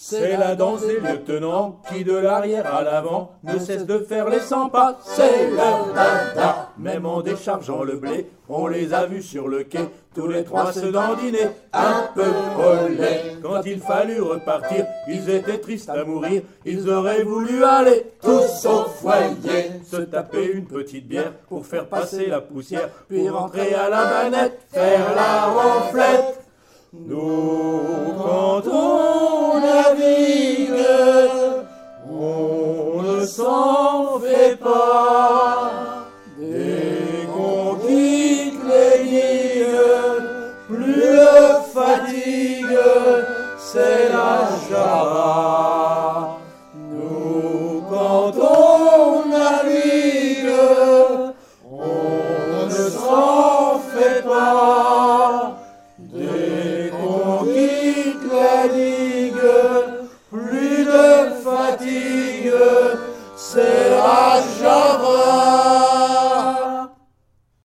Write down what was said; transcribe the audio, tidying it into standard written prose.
C'est la danse des lieutenants qui de l'arrière à l'avant ne cesse de faire les 100 pas. C'est leur dada. Même en déchargeant le blé, on les a vus sur le quai, tous les trois se dandiner, un peu relais. Quand il fallut repartir, ils étaient tristes à mourir, ils auraient voulu aller tous au foyer, se taper une petite bière pour faire passer la poussière, puis rentrer à la manette, faire la ronflette. Nous, quand on navigue, on ne s'en fait pas. Dès qu'on quitte les lignes, plus de fatigue, c'est la charade.